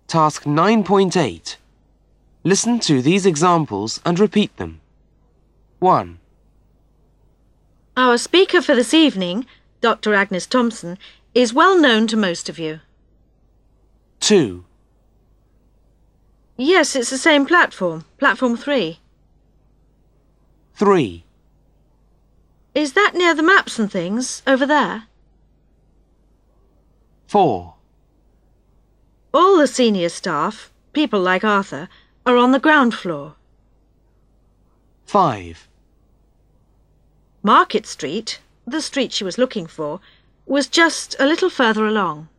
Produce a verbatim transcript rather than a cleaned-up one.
Task nine point eight. Listen to these examples and repeat them. one. Our speaker for this evening, Doctor Agnes Thompson, is well known to most of you. two. Yes, it's the same platform, platform three. three. Is that near the maps and things, over there? four. All the senior staff, people like Arthur, are on the ground floor. five. Market Street, the street she was looking for, was just a little further along.